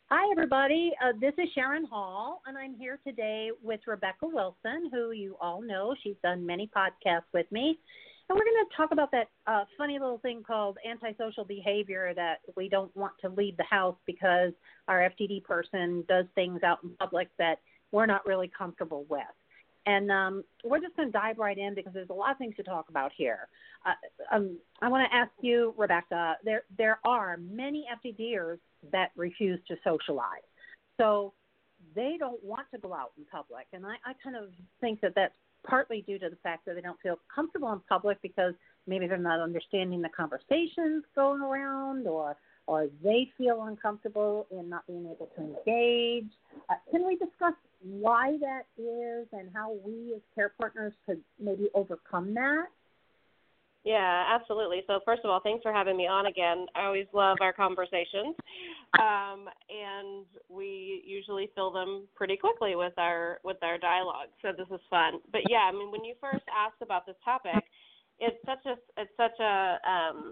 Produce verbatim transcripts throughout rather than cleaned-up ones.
Hi, everybody. Uh, this is Sharon Hall, and I'm here today with Rebecca Wilson, who you all know. She's done many podcasts with me. And we're going to talk about that uh, funny little thing called antisocial behavior, that we don't want to leave the house because our F T D person does things out in public that we're not really comfortable with. And um, we're just going to dive right in because there's a lot of things to talk about here. Uh, um, I want to ask you, Rebecca, there there are many FTDers that refuse to socialize. So they don't want to go out in public. And I, I kind of think that that's partly due to the fact that they don't feel comfortable in public because maybe they're not understanding the conversations going around, or or they feel uncomfortable in not being able to engage. Uh, can we discuss why that is and how we as care partners could maybe overcome that? Yeah, absolutely. So first of all, thanks for having me on again. I always love our conversations, um, and we usually fill them pretty quickly with our with our dialogue. So this is fun. But yeah, I mean, when you first asked about this topic, it's such a it's such a um,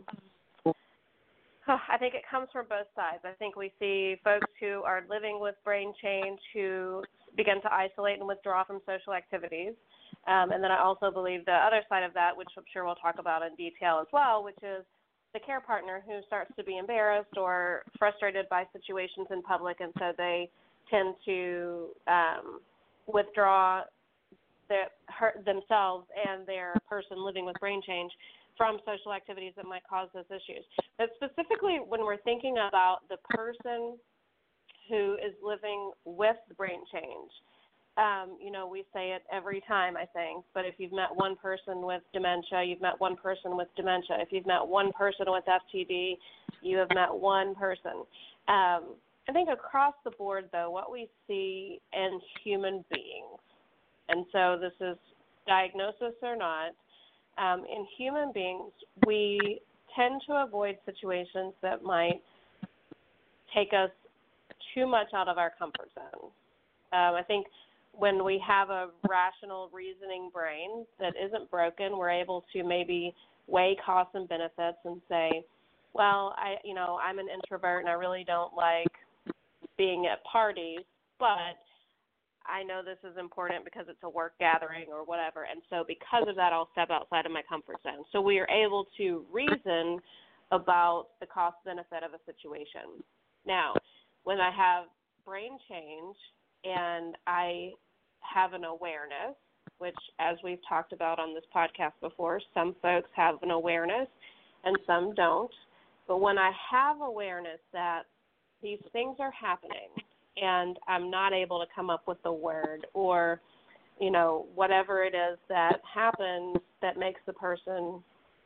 I think it comes from both sides. I think we see folks who are living with brain change who begin to isolate and withdraw from social activities. Um, and then I also believe the other side of that, which I'm sure we'll talk about in detail as well, which is the care partner who starts to be embarrassed or frustrated by situations in public, and so they tend to um, withdraw their, her, themselves and their person living with brain change from social activities that might cause those issues. But specifically when we're thinking about the person who is living with brain change, Um, you know, we say it every time, I think, but if you've met one person with dementia, you've met one person with dementia. If you've met one person with F T D, you have met one person. Um, I think across the board, though, what we see in human beings, and so this is diagnosis or not, um, in human beings, we tend to avoid situations that might take us too much out of our comfort zone. Um, I think when we have a rational reasoning brain that isn't broken, we're able to maybe weigh costs and benefits and say, well, I, you know, I'm an introvert and I really don't like being at parties, but I know this is important because it's a work gathering or whatever. And so because of that, I'll step outside of my comfort zone. So we are able to reason about the cost benefit of a situation. Now, when I have brain change and I have an awareness, which, as we've talked about on this podcast before, some folks have an awareness and some don't. But when I have awareness that these things are happening and I'm not able to come up with the word, or, you know, whatever it is that happens that makes the person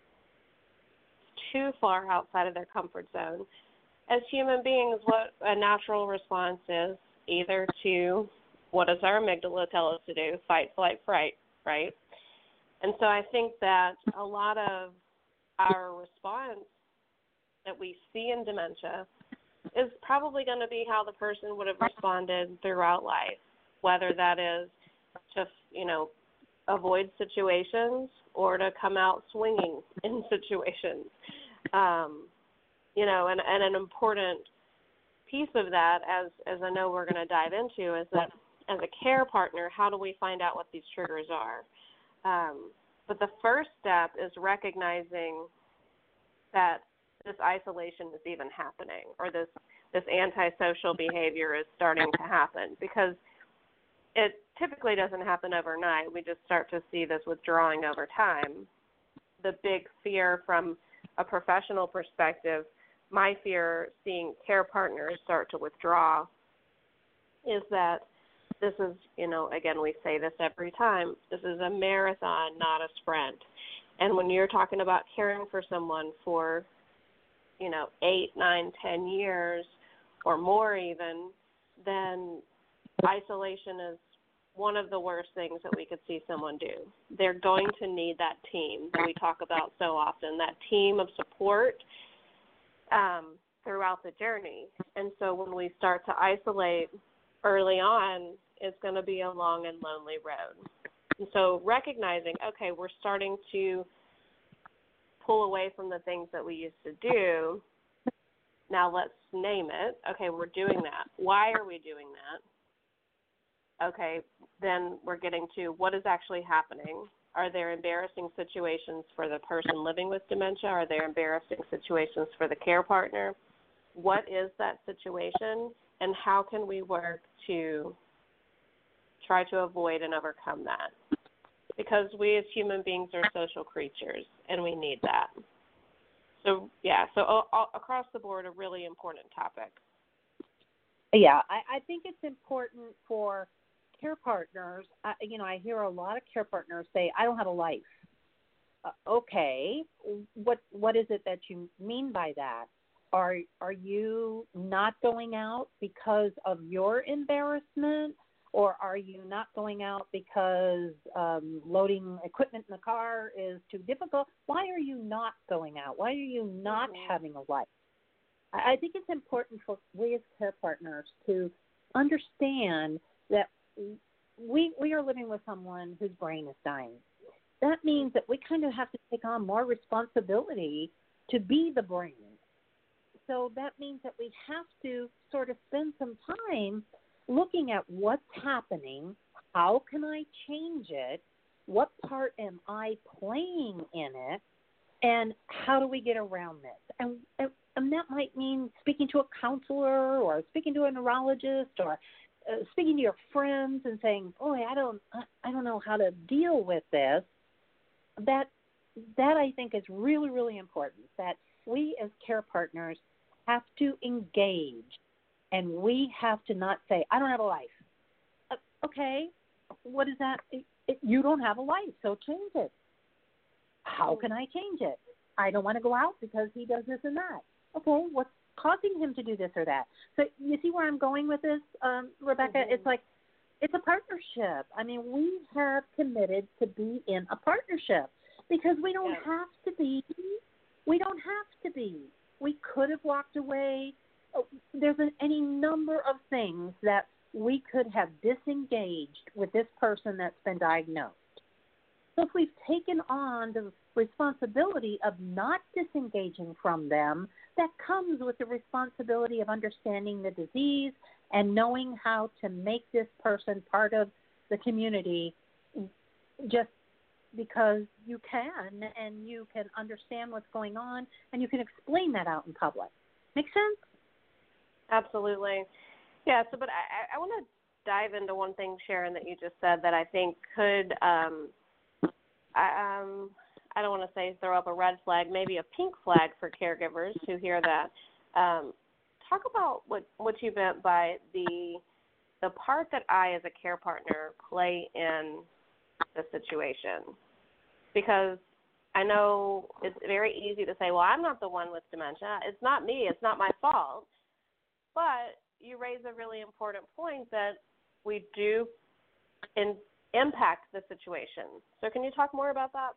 too far outside of their comfort zone, as human beings, what a natural response is either to, what does our amygdala tell us to do? Fight, flight, fright, right? And so I think that a lot of our response that we see in dementia is probably going to be how the person would have responded throughout life, whether that is to, you know, avoid situations or to come out swinging in situations. Um, you know, and, and an important piece of that, as, as I know we're going to dive into, is that as a care partner, how do we find out what these triggers are? Um, but the first step is recognizing that this isolation is even happening, or this, this antisocial behavior is starting to happen, because it typically doesn't happen overnight. We just start to see this withdrawing over time. The big fear from a professional perspective, my fear seeing care partners start to withdraw, is that this is, you know, again, we say this every time, this is a marathon, not a sprint. And when you're talking about caring for someone for, you know, eight, nine, ten years or more even, then isolation is one of the worst things that we could see someone do. They're going to need that team that we talk about so often, that team of support um, throughout the journey. And so when we start to isolate early on, it's going to be a long and lonely road. And so recognizing, okay, we're starting to pull away from the things that we used to do, Now let's name it. Okay, we're doing that. Why are we doing that? Okay, then we're getting to what is actually happening. Are there embarrassing situations for the person living with dementia? Are there embarrassing situations for the care partner? What is that situation, and how can we work to try to avoid and overcome that? Because we as human beings are social creatures, and we need that. So, yeah, so all, all, across the board, a really important topic. Yeah, I, I think it's important for care partners. Uh, you know, I hear a lot of care partners say, I don't have a life. Uh, okay, what what is it that you mean by that? Are are you not going out because of your embarrassment, or are you not going out because um, loading equipment in the car is too difficult? Why are you not going out? Why are you not mm-hmm. having a life? I, I think it's important for we as care partners to understand that we we are living with someone whose brain is dying. That means that we kind of have to take on more responsibility to be the brain. So that means that we have to sort of spend some time looking at what's happening, how can I change it, what part am I playing in it, and how do we get around this? And, and, and that might mean speaking to a counselor or speaking to a neurologist or uh, speaking to your friends and saying, boy, I don't, I don't know how to deal with this. That, that I think is really, really important, that we as care partners have to engage, and we have to not say, I don't have a life. Uh, okay, what is that? It, it, you don't have a life, so change it. How can I change it? I don't want to go out because he does this and that. Okay, what's causing him to do this or that? So you see where I'm going with this, um, Rebecca? Mm-hmm. It's like, it's a partnership. I mean, we have committed to be in a partnership because we don't yeah. have to be. We don't have to be. We could have walked away. There's an, any number of things that we could have disengaged with this person that's been diagnosed. So if we've taken on the responsibility of not disengaging from them, that comes with the responsibility of understanding the disease and knowing how to make this person part of the community just because you can, and you can understand what's going on, and you can explain that out in public. Make sense? Absolutely. Yeah, so but I, I want to dive into one thing, Sharon, that you just said that I think could, um, I, um, I don't want to say throw up a red flag, maybe a pink flag for caregivers who hear that. Um, talk about what, what you meant by the the part that I, as a care partner, play in the situation. Because I know it's very easy to say, well, I'm not the one with dementia. It's not me. It's not my fault. But you raise a really important point that we do in, impact the situation. So can you talk more about that?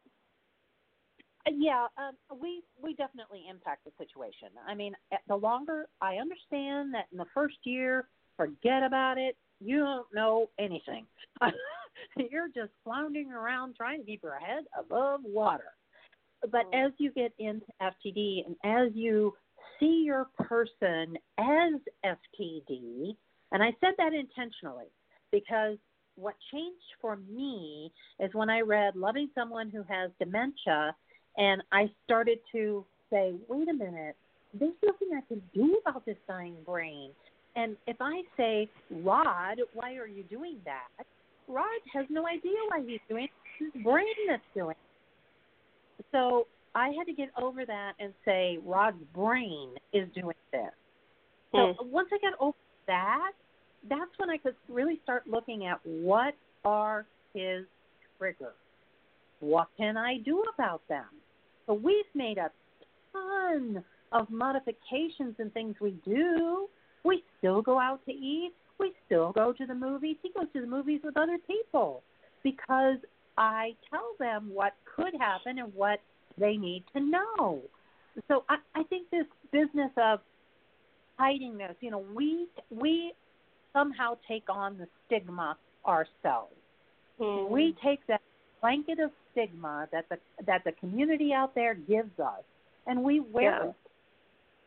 Yeah, um, we we definitely impact the situation. I mean, the longer I understand that in the first year, forget about it. You don't know anything. You're just floundering around trying to keep your head above water. But mm. as you get into F T D and as you see your person as F T D, and I said that intentionally because what changed for me is when I read Loving Someone Who Has Dementia, and I started to say, wait a minute, there's nothing I can do about this dying brain. And if I say, Rod, why are you doing that? Rod has no idea why he's doing it. It's his brain that's doing it. So I had to get over that and say, Rod's brain is doing this. So mm. once I got over that, that's when I could really start looking at what are his triggers. What can I do about them? So we've made a ton of modifications and things we do. We still go out to eat. We still go to the movies. He goes to the movies with other people because I tell them what could happen and what they need to know. So I, I think this business of hiding this, you know, we we somehow take on the stigma ourselves. Mm. We take that blanket of stigma that the that the community out there gives us, and we wear yeah. it.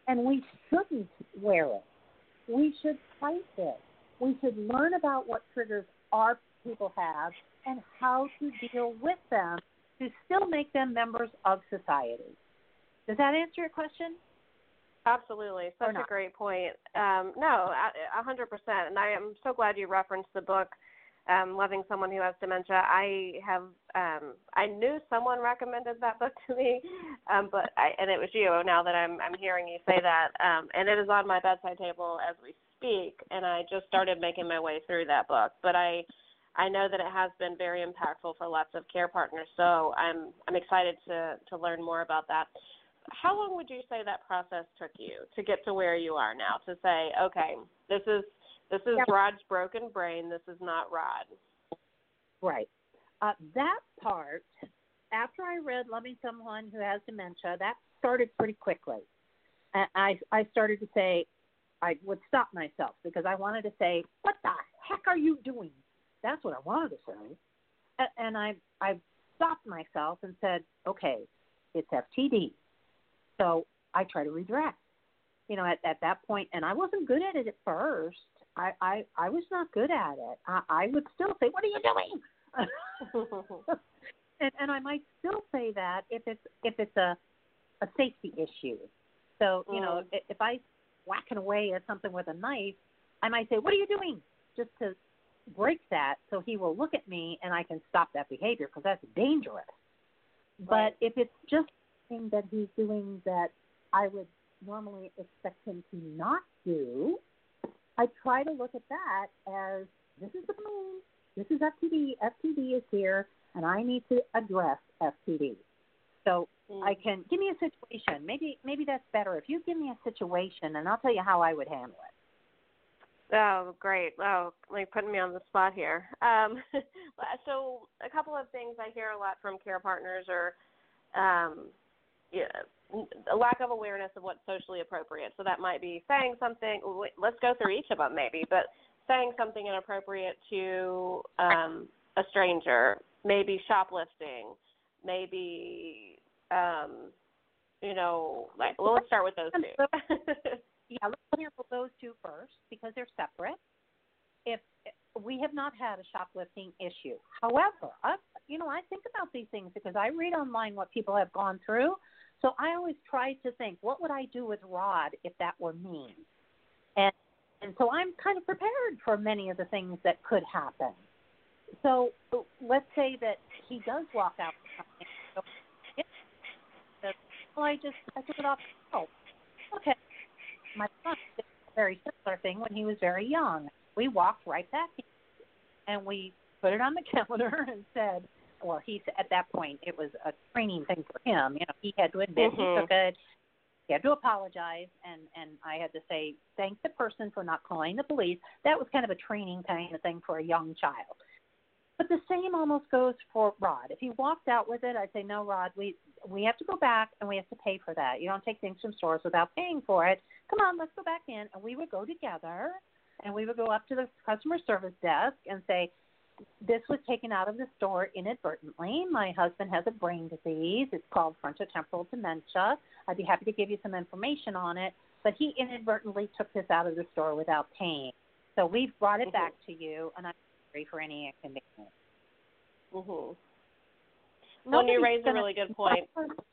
and we shouldn't wear it. We should fight it. We should learn about what triggers our people have and how to deal with them to still make them members of society. Does that answer your question? Absolutely. Such a great point. Um, no, a hundred percent. And I am so glad you referenced the book, um, Loving Someone Who Has Dementia. I have, um, I knew someone recommended that book to me, um, but I, and it was you now that I'm, I'm hearing you say that. Um, and it is on my bedside table as we speak. And I just started making my way through that book, but I, I know that it has been very impactful for lots of care partners. So I'm, I'm excited to, to learn more about that. How long would you say that process took you to get to where you are now, to say, okay, this is this is yep. Rod's broken brain, this is not Rod? Right. Uh, that part, after I read Loving Someone Who Has Dementia, that started pretty quickly. And I, I started to say, I would stop myself because I wanted to say, what the heck are you doing? That's what I wanted to say. And I, I stopped myself and said, okay, it's F T D. So I try to redirect, you know, at, at that point, and I wasn't good at it at first. I, I, I was not good at it. I, I would still say, what are you doing? and, and I might still say that if it's, if it's a, a safety issue. So, you mm. know, if, if I whacking away at something with a knife, I might say, what are you doing? Just to break that so he will look at me and I can stop that behavior because that's dangerous. Right. But if it's just that he's doing that I would normally expect him to not do, I try to look at that as this is the pain, this is F T D, F T D is here, and I need to address F T D. So mm. I can, give me a situation, maybe maybe that's better. If you give me a situation, and I'll tell you how I would handle it. Oh, great. Oh, like putting me on the spot here. Um, so a couple of things I hear a lot from care partners are um, yeah, a lack of awareness of what's socially appropriate. So that might be saying something, let's go through each of them maybe, but saying something inappropriate to um, a stranger, maybe shoplifting, maybe, um, you know, like, well, let's start with those two. Yeah, let's handle those two first because they're separate. If we have not had a shoplifting issue. However, I, you know, I think about these things because I read online what people have gone through. So I always try to think, what would I do with Rod if that were me? And and so I'm kind of prepared for many of the things that could happen. So let's say that he does walk out with something. So, well, I just I took it off. Oh, okay. My son did a very similar thing when he was very young. We walked right back in, and we put it on the counter and said, well, he at that point it was a training thing for him. You know, he had to admit mm-hmm. he took it. He had to apologize, and, and I had to say, thank the person for not calling the police. That was kind of a training kind of thing for a young child. But the same almost goes for Rod. If he walked out with it, I'd say, no, Rod, we we have to go back, and we have to pay for that. You don't take things from stores without paying for it. Come on, let's go back in. And we would go together, and we would go up to the customer service desk and say, this was taken out of the store inadvertently. My husband has a brain disease. It's called frontotemporal dementia. I'd be happy to give you some information on it, but he inadvertently took this out of the store without paying. So we've brought it mm-hmm. back to you, and I'm sorry for any inconvenience. Mm-hmm. Well, you raise a really good point.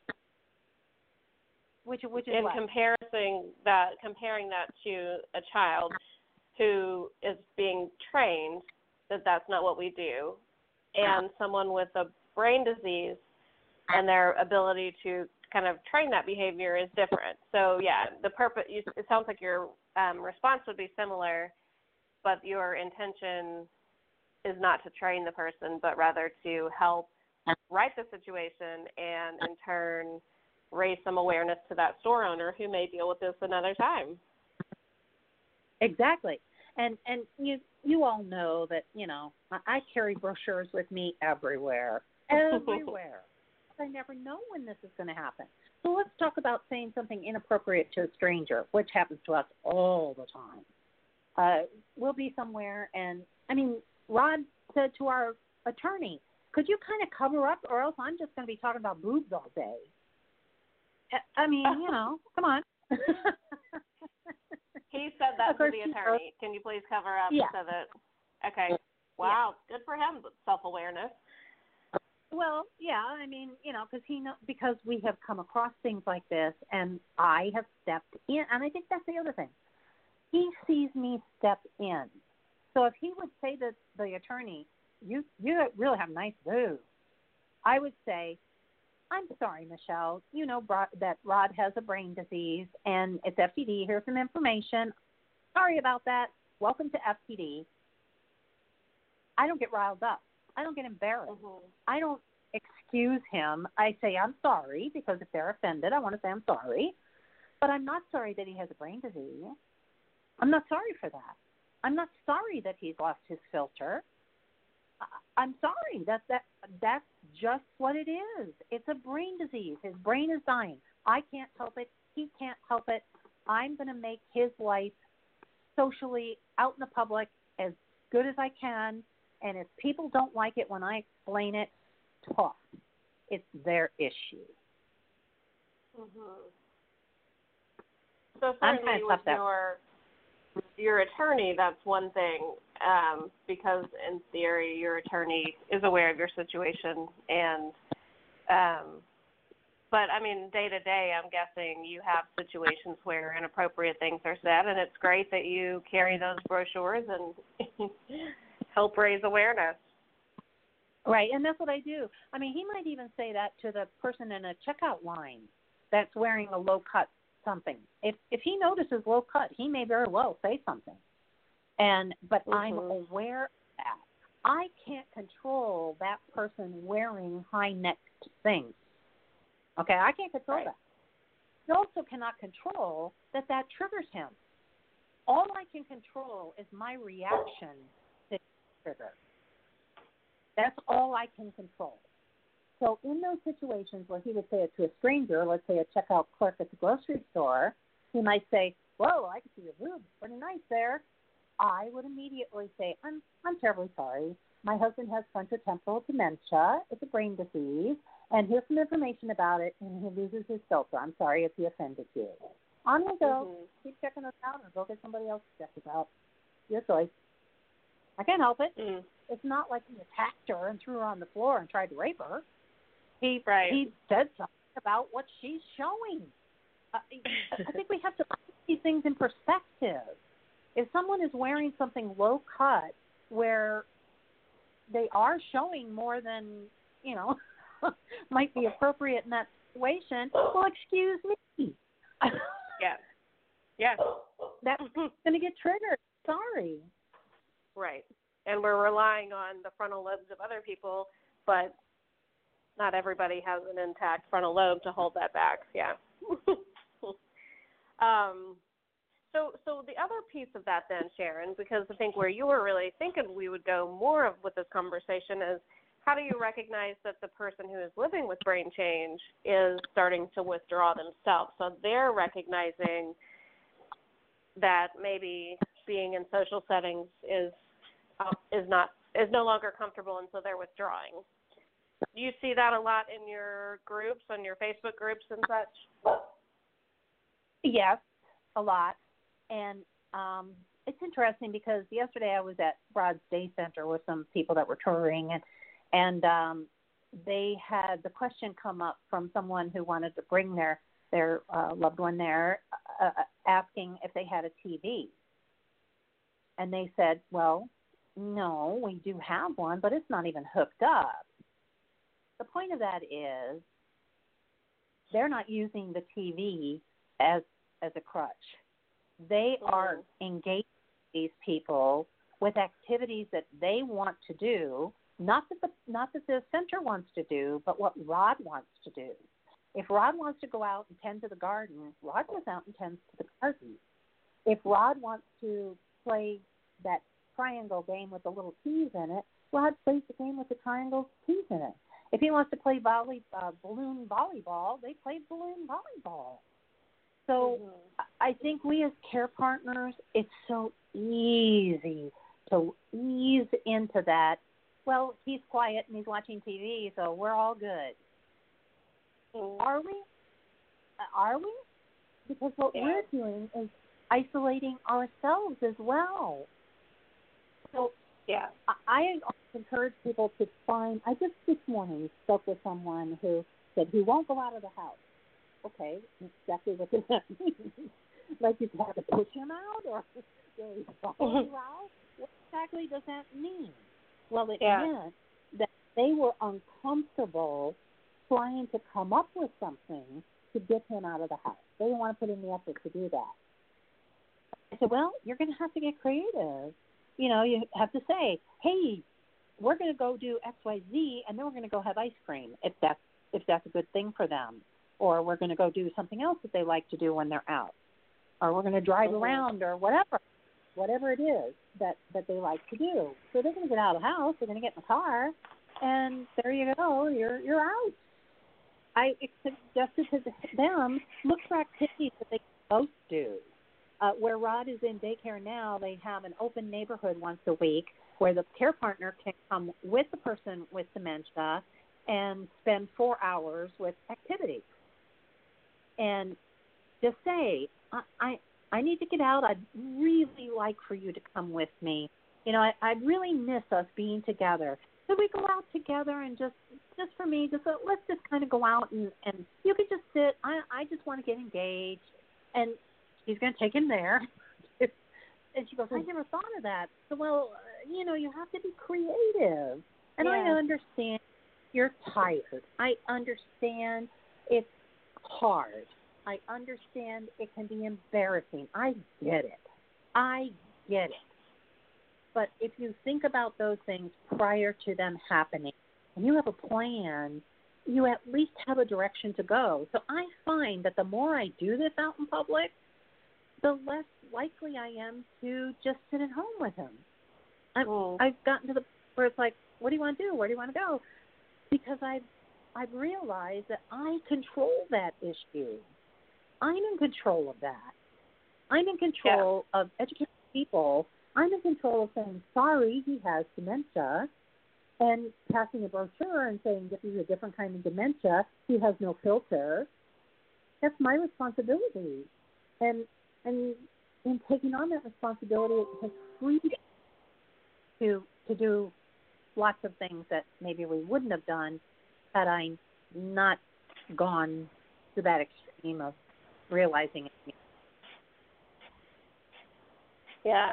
Which, which is in what? comparing that, comparing that to a child who is being trained that that's not what we do, and someone with a brain disease and their ability to kind of train that behavior is different. So, yeah, the purpose, it sounds like your um, response would be similar, but your intention is not to train the person, but rather to help right the situation and, in turn, raise some awareness to that store owner who may deal with this another time. Exactly. And and you you all know that, you know, I carry brochures with me everywhere, everywhere. I never know when this is going to happen. So let's talk about saying something inappropriate to a stranger, which happens to us all the time. Uh, we'll be somewhere, and, I mean, Rod said to our attorney, could you kind of cover up, or else I'm just going to be talking about boobs all day. I mean, you know, come on. He said that of to course, the he attorney. Can you please cover up Yeah. so that, okay. Wow, good for him, self-awareness. Well, yeah, I mean, you know, because he know, because we have come across things like this, and I have stepped in, and I think that's the other thing. He sees me step in. So if he would say to the attorney, "You, you really have nice boobs," I would say, "I'm sorry, Michelle. You know Rod, that Rod has a brain disease, and it's F T D. Here's some information. Sorry about that. Welcome to F T D." I don't get riled up. I don't get embarrassed. Mm-hmm. I don't excuse him. I say I'm sorry, because if they're offended, I want to say I'm sorry. But I'm not sorry that he has a brain disease. I'm not sorry for that. I'm not sorry that he's lost his filter. I'm sorry. That, that, that's just what it is. It's a brain disease. His brain is dying. I can't help it. He can't help it. I'm going to make his life socially out in the public as good as I can. And if people don't like it when I explain it, tough. It's their issue. Mm-hmm. So certainly with your your attorney, that's one thing, um, because in theory your attorney is aware of your situation, and um, but I mean day to day, I'm guessing you have situations where inappropriate things are said, and it's great that you carry those brochures and help raise awareness. Right, and that's what I do. I mean, he might even say that to the person in a checkout line that's wearing a low-cut something. If if he notices low-cut, he may very well say something. And but mm-hmm. I'm aware of that. I can't control that person wearing high-necked things. Okay, I can't control right. that. I also cannot control that that triggers him. All I can control is my reaction to the trigger. That's all I can control. So in those situations where he would say it to a stranger, let's say a checkout clerk at the grocery store, he might say, "Whoa, I can see your boobs. Pretty nice there." I would immediately say, I'm I'm terribly sorry. My husband has frontotemporal dementia. It's a brain disease. And here's some information about it, and he loses his filter. I'm sorry if he offended you. On we go. Mm-hmm. Keep checking us out, or go get somebody else to check us out. Your choice. I can't help it. Mm. It's not like he attacked her and threw her on the floor and tried to rape her. He right. he said something about what she's showing. Uh, I think we have to put these things in perspective. If someone is wearing something low cut where they are showing more than, you know, might be appropriate in that situation, well, excuse me. yeah. Yeah. That's going to get triggered. Sorry. Right. And we're relying on the frontal lobes of other people, but not everybody has an intact frontal lobe to hold that back. Yeah. um, so, so the other piece of that then, Sharon, because I think where you were really thinking we would go more of with this conversation is, how do you recognize that the person who is living with brain change is starting to withdraw themselves? So they're recognizing that maybe being in social settings is uh, is not is no longer comfortable, and so they're withdrawing. Do you see that a lot in your groups, on your Facebook groups and such? Yes, a lot. And um, it's interesting because yesterday I was at Broad Day Center with some people that were touring, and and um, they had the question come up from someone who wanted to bring their their uh, loved one there, uh, asking if they had a T V. And they said, well, no, we do have one, but it's not even hooked up. The point of that is they're not using the T V as as a crutch. They mm-hmm. are engaging these people with activities that they want to do, not that the not that the center wants to do, but what Rod wants to do. If Rod wants to go out and tend to the garden, Rod goes out and tends to the garden. If Rod wants to play that triangle game with the little keys in it, Rod plays the game with the triangle keys in it. If he wants to play volley, uh, balloon volleyball, they play balloon volleyball. So mm-hmm. I think we as care partners, it's so easy to ease into that. Well, he's quiet and he's watching T V, so we're all good. Mm-hmm. Are we? Are we? Because what yeah. we're doing is isolating ourselves as well. So Yeah. I, I encourage people to find, I just this morning spoke with someone who said he won't go out of the house. Okay, exactly what does that mean? Like you have to push him out or will he follow you out? What exactly does that mean? Well, it Yeah. meant that they were uncomfortable trying to come up with something to get him out of the house. They didn't want to put in the effort to do that. I said, well, you're going to have to get creative. You know, you have to say, hey, we're going to go do X, Y, Z, and then we're going to go have ice cream if that's, if that's a good thing for them. Or we're going to go do something else that they like to do when they're out. Or we're going to drive mm-hmm. around or whatever, whatever it is that, that they like to do. So they're going to get out of the house, they're going to get in the car, and there you go, you're you're out. I suggested to them, look for activities that they both do. Uh, where Rod is in daycare now, they have an open neighborhood once a week where the care partner can come with the person with dementia and spend four hours with activities. And just say, I, I, I need to get out. I'd really like for you to come with me. You know, I, I really miss us being together. So we go out together and just, just for me, just uh, let's just kind of go out and, and you could just sit. I, I just want to get engaged. And she's going to take him there. And she goes, I never thought of that. So, well, uh, you know, you have to be creative. And yeah. I understand you're tired. I understand it's hard. I understand it can be embarrassing. I get it. I get it. But if you think about those things prior to them happening, and you have a plan, you at least have a direction to go. So I find that the more I do this out in public, the less likely I am to just sit at home with him. I've, mm. I've gotten to the where it's like, what do you want to do? Where do you want to go? Because I've, I've realized that I control that issue. I'm in control of that. I'm in control yeah. of educating people. I'm in control of saying, sorry, he has dementia, and passing a brochure and saying, this is a different kind of dementia. He has no filter. That's my responsibility. And and in taking on that responsibility, it has freed me to, to do lots of things that maybe we wouldn't have done had I not gone to that extreme of realizing it. Yeah.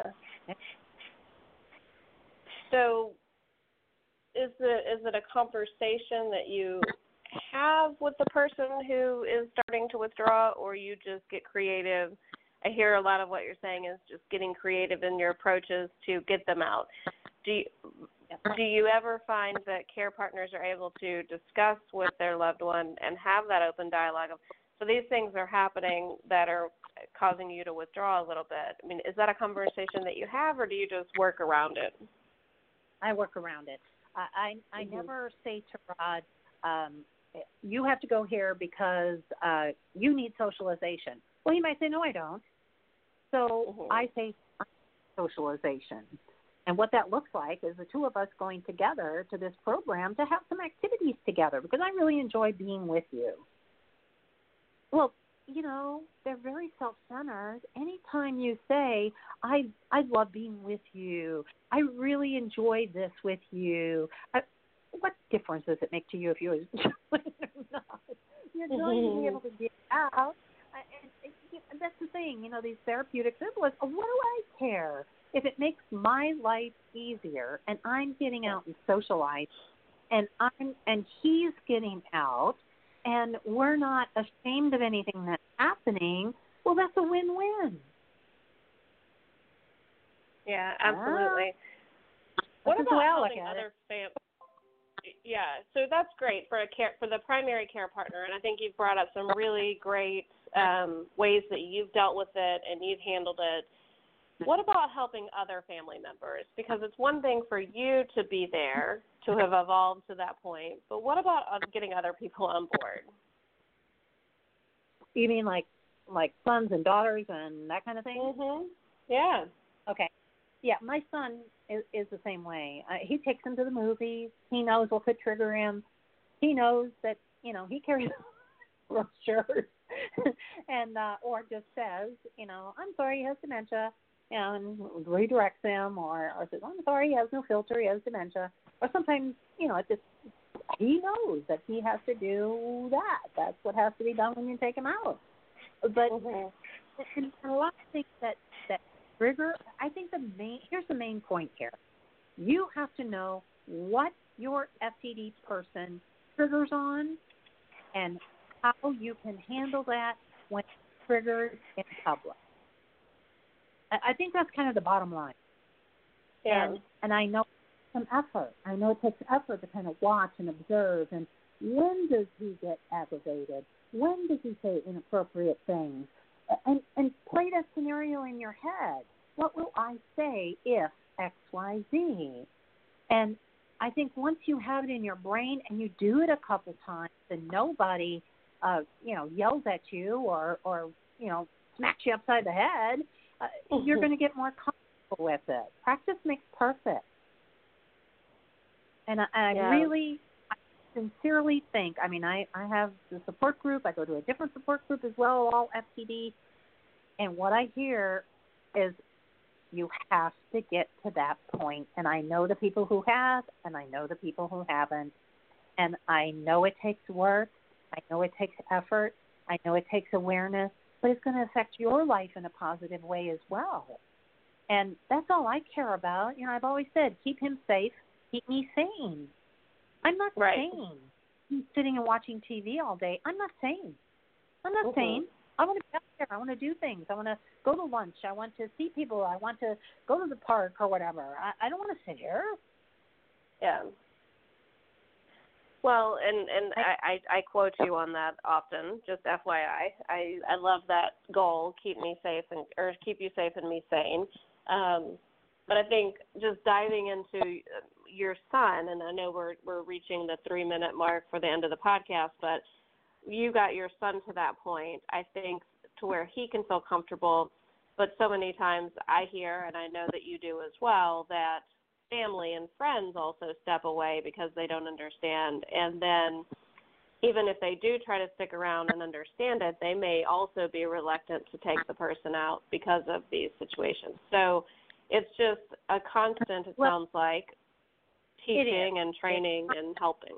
So is it is it a conversation that you have with the person who is starting to withdraw, or you just get creative? I hear a lot of what you're saying is just getting creative in your approaches to get them out. Do you, do you ever find that care partners are able to discuss with their loved one and have that open dialogue of, so these things are happening that are causing you to withdraw a little bit? I mean, is that a conversation that you have, or do you just work around it? I work around it. I I, I mm-hmm. never say to Rod, um, you have to go here because uh, you need socialization. Well, he might say, no, I don't. So mm-hmm. I say socialization. And what that looks like is the two of us going together to this program to have some activities together because I really enjoy being with you. Well, you know, they're very self-centered. Anytime you say, I I love being with you, I really enjoy this with you, I, what difference does it make to you if you enjoy it or not? You're going to be able to get out. And, and, and that's the thing, you know, these therapeutic symbols, what do I care? If it makes my life easier and I'm getting out and socializing and I'm and he's getting out, and we're not ashamed of anything that's happening, well, that's a win-win. Yeah, absolutely. Ah, what about helping other families? Yeah, so that's great for a care for the primary care partner, and I think you've brought up some really great um, ways that you've dealt with it and you've handled it. What about helping other family members? Because it's one thing for you to be there, to have evolved to that point, but what about getting other people on board? You mean like like sons and daughters and that kind of thing? Mm-hmm. Yeah. Okay. Yeah, my son is, is the same way. Uh, he takes him to the movies. He knows what could trigger him. He knows that, you know, he carries brochures and uh, or just says, you know, I'm sorry, he has dementia, and redirects him, or or says, I'm sorry, he has no filter, he has dementia, or sometimes, you know, it just he knows that he has to do that. That's what has to be done when you take him out. But mm-hmm. and a lot of things that that trigger. I think the main here's the main point here. You have to know what your F T D person triggers on, and how you can handle that when it's triggered in public. I think that's kind of the bottom line. Yeah. And and I know some effort. I know it takes effort to kind of watch and observe. And when does he get aggravated? When does he say inappropriate things? And and play that scenario in your head. What will I say if X, Y, Z? And I think once you have it in your brain and you do it a couple times and nobody, uh, you know, yells at you or, or you know, smacks you upside the head, uh, mm-hmm. you're going to get more comfortable with it. Practice makes perfect. And I, I yeah. really, I sincerely think, I mean, I, I have the support group. I go to a different support group as well, all F T D. And what I hear is you have to get to that point. And I know the people who have, and I know the people who haven't. And I know it takes work. I know it takes effort. I know it takes awareness. But it's going to affect your life in a positive way as well. And that's all I care about. You know, I've always said, keep him safe, keep me sane. I'm not right. sane. I'm sitting and watching T V all day. I'm not sane. I'm not mm-hmm. sane. I want to be out there. I want to do things. I want to go to lunch. I want to see people. I want to go to the park or whatever. I, I don't want to sit here. Yeah. Well, and, and I, I, I quote you on that often, just F Y I. I, I love that goal, keep me safe, and or keep you safe and me sane. Um, but I think just diving into your son, and I know we're we're reaching the three-minute mark for the end of the podcast, but you got your son to that point, I think, to where he can feel comfortable. But so many times I hear, and I know that you do as well, that family and friends also step away because they don't understand. And then even if they do try to stick around and understand it, they may also be reluctant to take the person out because of these situations. So it's just a constant, it well, sounds like, teaching and training it, and helping.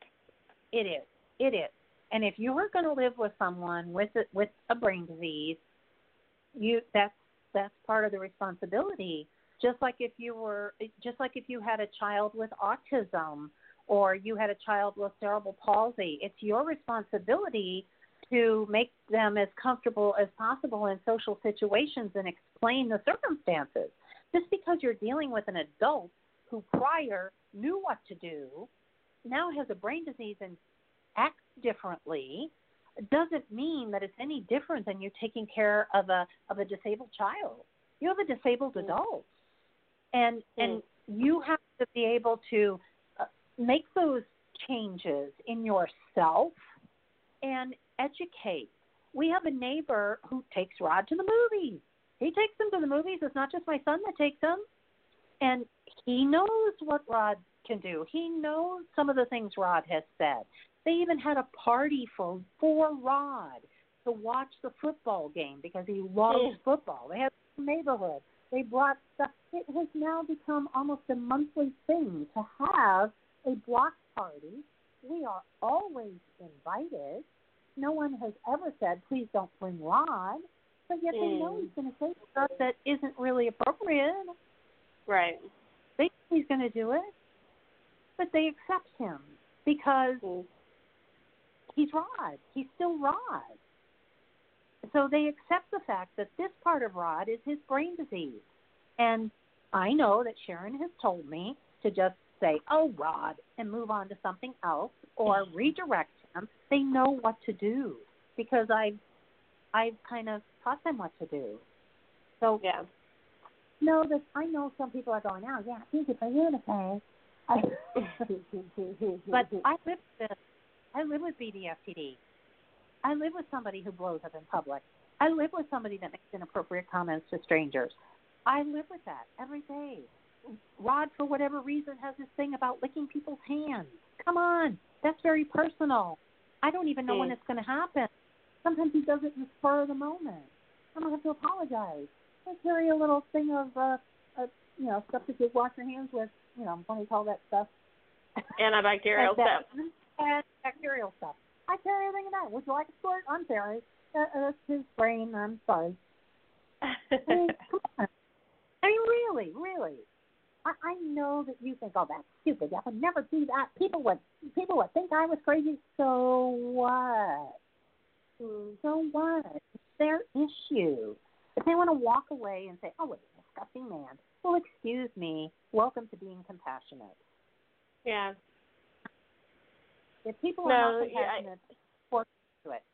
It is. It is. And if you're going to live with someone with a, with a brain disease, you that's that's part of the responsibility. Just like if you were, just like if you had a child with autism or you had a child with cerebral palsy, it's your responsibility to make them as comfortable as possible in social situations and explain the circumstances. Just because you're dealing with an adult who prior knew what to do, now has a brain disease and acts differently, doesn't mean that it's any different than you taking care of a of a disabled child. You have a disabled mm-hmm. adult, and mm-hmm. and you have to be able to uh, make those changes in yourself and educate. We have a neighbor who takes Rod to the movies. He takes him to the movies. It's not just my son that takes him, and he knows what Rod can do. He knows some of the things Rod has said. They even had a party for, for Rod to watch the football game because he loves mm. football. They had a neighborhood. They brought stuff. It has now become almost a monthly thing to have a block party. We are always invited. No one has ever said, please don't bring Rod. But yet mm. they know he's going to say stuff that isn't really appropriate. Right. They know he's going to do it. But they accept him because mm. he's Rod. He's still Rod. So they accept the fact that this part of Rod is his brain disease. And I know that Sharon has told me to just say, oh, Rod, and move on to something else or redirect him. They know what to do because I've, I've kind of taught them what to do. So yeah. know that I know some people are going, oh, yeah, it's easy for you to say. I, but I live with I live with B D F T D. I live with somebody who blows up in public. I live with somebody that makes inappropriate comments to strangers. I live with that every day. Rod, for whatever reason, has this thing about licking people's hands. Come on, that's very personal. I don't even know mm. when it's going to happen. Sometimes he does it in the spur of the moment. I don't have to apologize. I carry a little thing of, uh, uh, you know, stuff that you wash your hands with. You know, what do you call that stuff? Antibacterial stuff. And bacterial stuff. I carry everything in that. Would you like a squirt? I'm sorry. Uh, uh, that's his brain. I'm sorry. I mean, come on. I mean, really, really. I, I know that you think, oh, that's stupid. I would never do that. People would, people would think I was crazy. So what? Mm. So what? It's their issue. If they want to walk away and say, oh, what a disgusting man. Well, excuse me. Welcome to being compassionate. Yeah. If people are no, not compassionate, yeah, I, force to it.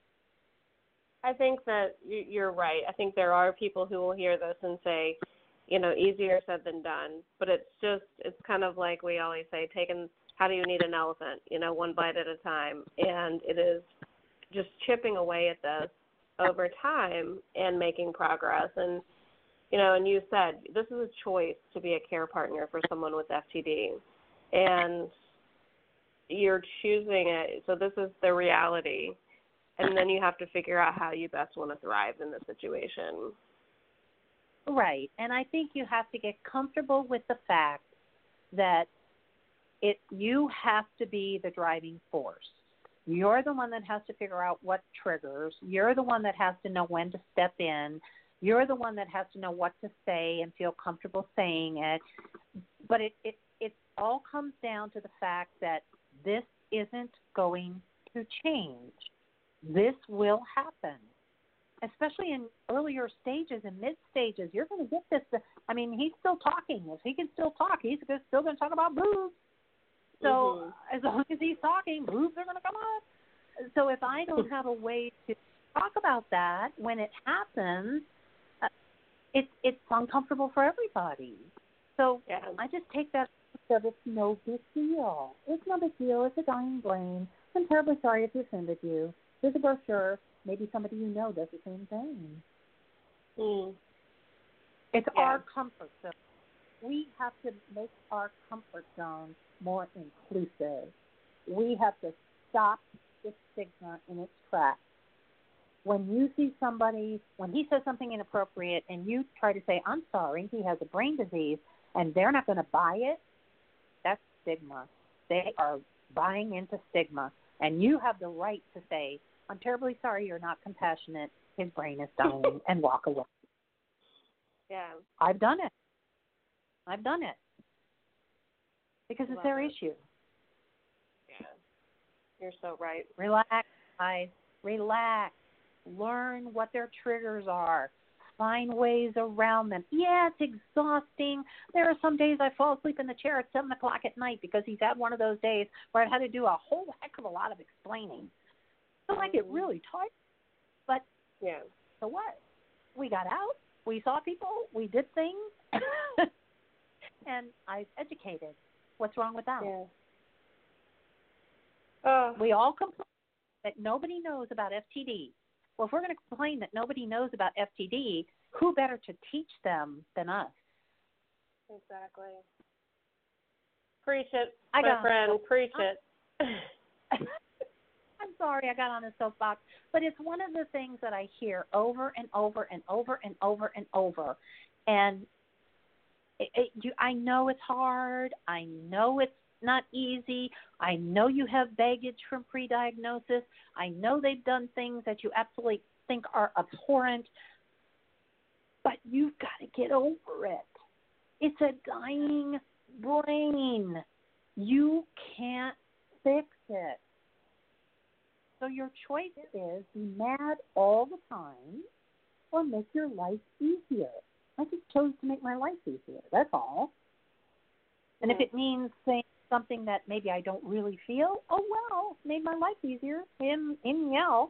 I think that you're right. I think there are people who will hear this and say, you know, easier said than done. But it's just, it's kind of like we always say, taking, how do you eat an elephant? You know, one bite at a time. And it is just chipping away at this over time and making progress. And, you know, and you said, this is a choice to be a care partner for someone with F T D. And you're choosing it. So this is the reality. And then you have to figure out how you best want to thrive in the situation. Right. And I think you have to get comfortable with the fact that it you have to be the driving force. You're the one that has to figure out what triggers. You're the one that has to know when to step in. You're the one that has to know what to say and feel comfortable saying it. But it, it, it all comes down to the fact that this isn't going to change. This will happen, especially in earlier stages and mid stages. You're going to get this. I mean, he's still talking. If he can still talk, he's still going to talk about boobs. So mm-hmm. as long as he's talking, boobs are going to come up. So if I don't have a way to talk about that when it happens, uh, it, it's uncomfortable for everybody. So yeah. I just take that as it's no big deal. It's no big deal. It's a dying brain. I'm terribly sorry if he offended you. Here's a brochure. Maybe somebody you know does the same thing. Mm. It's yeah. our comfort zone. We have to make our comfort zone more inclusive. We have to stop the stigma in its tracks. When you see somebody, when he says something inappropriate and you try to say, I'm sorry, he has a brain disease, and they're not going to buy it, that's stigma. They are buying into stigma. And you have the right to say, I'm terribly sorry you're not compassionate. His brain is dying, and walk away. Yeah. I've done it. I've done it. Because it's Love their it. issue. Yeah. You're so right. Relax, guys. Relax. Learn what their triggers are. Find ways around them. Yeah, it's exhausting. There are some days I fall asleep in the chair at seven o'clock at night because he's had one of those days where I've had to do a whole heck of a lot of explaining. So I get really tired. But yeah. So what? We got out. We saw people. We did things. And I've educated. What's wrong with that? Yeah. Uh, we all complain that nobody knows about F T D. Well, if we're going to complain that nobody knows about F T D, who better to teach them than us? Exactly. Preach it, I my got friend. Preach I'm, it. I'm sorry I got on a soapbox, but it's one of the things that I hear over and over and over and over and over. And it, it, you, I know it's hard. I know it's not easy. I know you have baggage from pre-diagnosis. I know they've done things that you absolutely think are abhorrent, but you've got to get over it. It's a dying brain. You can't fix it. So your choice is be mad all the time or make your life easier. I just chose to make my life easier. That's all. And if it means saying something that maybe I don't really feel, oh, well, made my life easier. Him, him yell.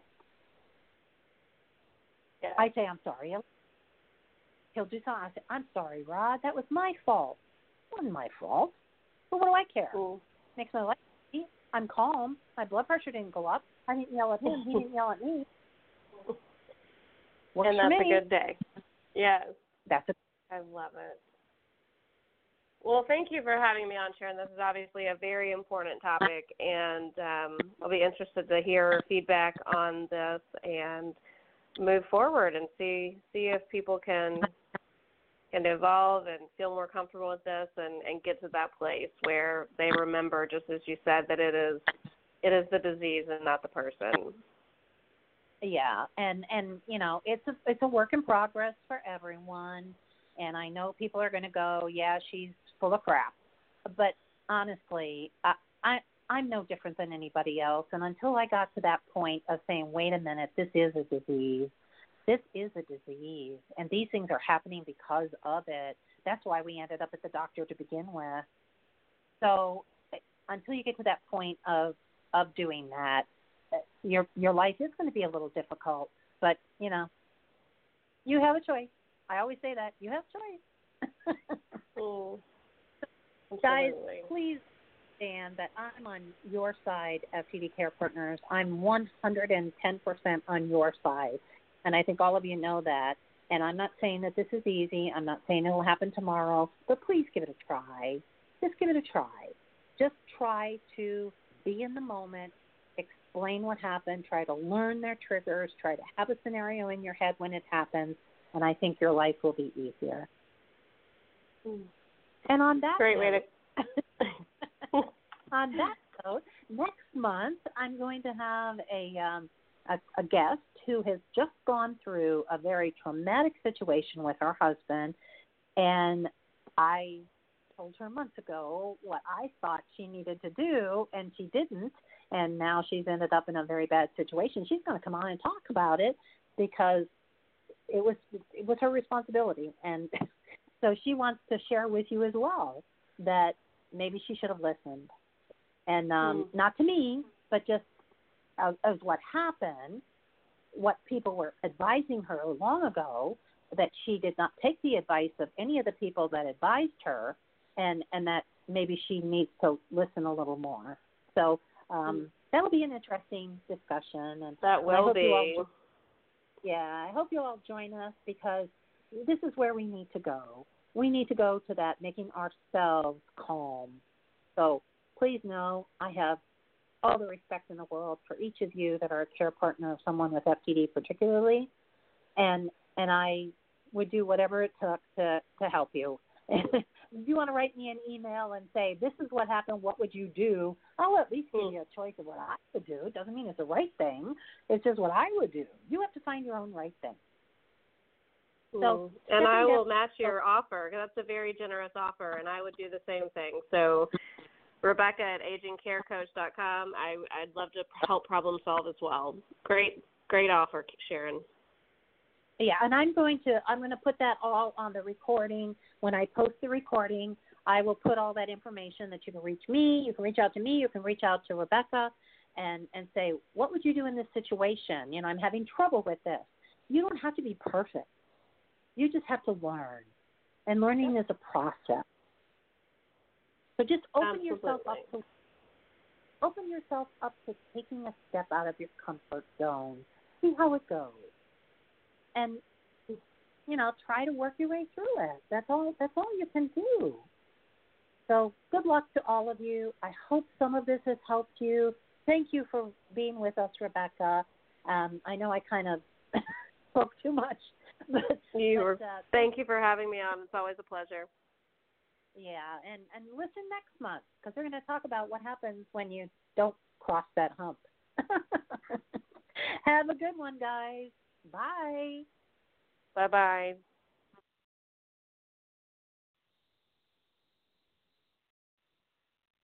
Yeah. I say, I'm sorry. He'll do something. I say, I'm sorry, Rod. That was my fault. It wasn't my fault. But what do I care? Mm. Makes my life easy. I'm calm. My blood pressure didn't go up. I didn't yell at him. He didn't yell at me. Works and that's for me. a good day. Yes. That's a I love it. Well, thank you for having me on, Sharon. This is obviously a very important topic, and um, I'll be interested to hear feedback on this and move forward and see see if people can can evolve and feel more comfortable with this and, and get to that place where they remember, just as you said, that it is it is the disease and not the person. Yeah, and and you know, it's a it's a work in progress for everyone. And I know people are going to go, yeah, she's full of crap. But honestly, I, I I'm no different than anybody else. And until I got to that point of saying, wait a minute, this is a disease. This is a disease, and these things are happening because of it. That's why we ended up at the doctor to begin with. So until you get to that point of of doing that, your your life is going to be a little difficult. But you know, you have a choice. I always say that you have a choice. Oh, guys, please understand that I'm on your side, F T D Care Partners. I'm one hundred ten percent on your side. And I think all of you know that. And I'm not saying that this is easy. I'm not saying it will happen tomorrow. But please give it a try. Just give it a try. Just try to be in the moment, explain what happened, try to learn their triggers, try to have a scenario in your head when it happens, and I think your life will be easier. Mm. And on that Great note, way to... on that note, next month I'm going to have a, um, a a guest who has just gone through a very traumatic situation with her husband, and I told her months ago what I thought she needed to do, and she didn't, and now she's ended up in a very bad situation. She's going to come on and talk about it because it was it was her responsibility, and so she wants to share with you as well that maybe she should have listened, and um, mm. not to me, but just as, as what happened, what people were advising her long ago, that she did not take the advice of any of the people that advised her, and, and that maybe she needs to listen a little more. So um, that'll be an interesting discussion. And that will and be. All, yeah, I hope you'll all join us because this is where we need to go. We need to go to that, making ourselves calm. So please know I have all the respect in the world for each of you that are a care partner of someone with F T D particularly, and and I would do whatever it took to, to help you. If you want to write me an email and say, this is what happened, what would you do, I'll at least give you a choice of what I would do. It doesn't mean it's the right thing. It's just what I would do. You have to find your own right thing. So, and I will match your oh. offer. That's a very generous offer, and I would do the same thing. So Rebecca at aging care coach dot com. I, I'd love to help problem solve as well. Great, great offer, Sharon. Yeah, and I'm going to I'm going to put that all on the recording. When I post the recording, I will put all that information that you can reach me. You can reach out to me. You can reach out to Rebecca, and and say, what would you do in this situation? You know, I'm having trouble with this. You don't have to be perfect. You just have to learn, and learning is a process. So just open Absolutely. yourself up to open yourself up to taking a step out of your comfort zone. See how it goes, and you know, try to work your way through it. That's all. That's all you can do. So good luck to all of you. I hope some of this has helped you. Thank you for being with us, Rebecca. Um, I know I kind of spoke too much. But, you but, were, uh, thank you for having me on. It's always a pleasure. Yeah, and, and listen next month because we're going to talk about what happens when you don't cross that hump. Have a good one, guys. Bye. Bye-bye.